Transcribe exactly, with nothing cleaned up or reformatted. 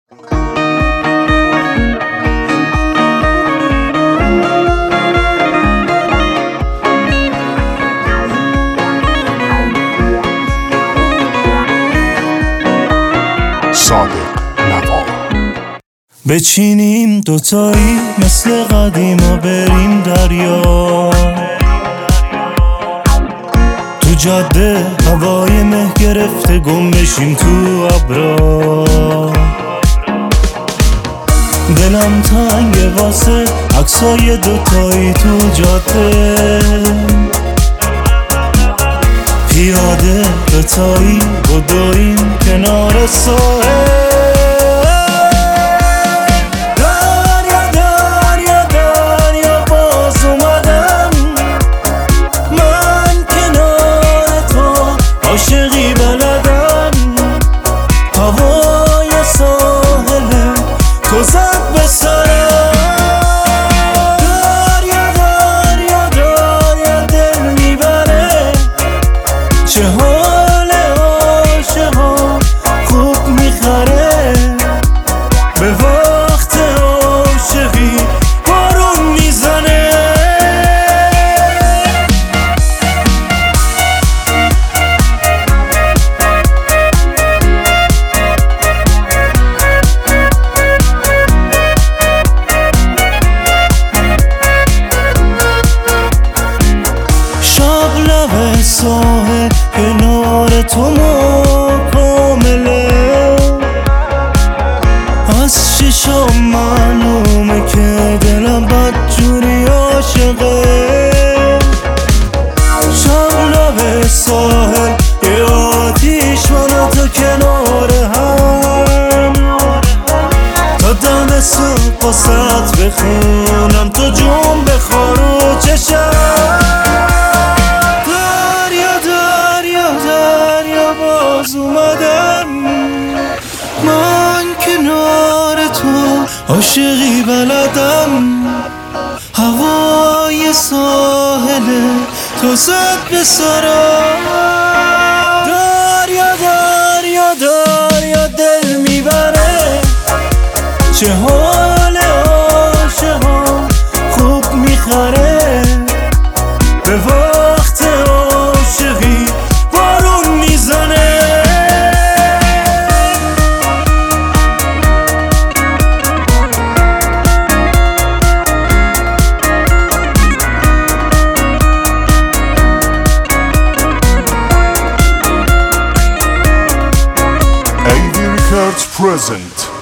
صادق نوا. بچینیم دوتایی مثل قدیما بریم دریا، تو جاده هوای مه گرفته گم بشیم تو ابرا. دلم تنگه واسه عکسای دوتایی تو جاده، پیاده دوتایی بدویم کنار ساحل. عاشقی بلدم هوای ساحل تو زد به سرم. دریا دریا دریا دل میبره، چه حال عاشقا خوب میخره. به وقت عاشقی بارون میزنه. ساحل کنار تو مکمله، از چشام معلومه که دلم بدجوری عاشقه. شب لب ساحل یه آتیش من تو کنار هم، تا دم صبح باست بخونم تو جون بخوار و چشم. اومدم من کنار تو عاشقی بلدم هوای ساحل تو زد به سرم. دریا دریا دریا دل میبره، چه حال عاشقا خوب میخره. به وقت عاشقی بارون میزنه. Records present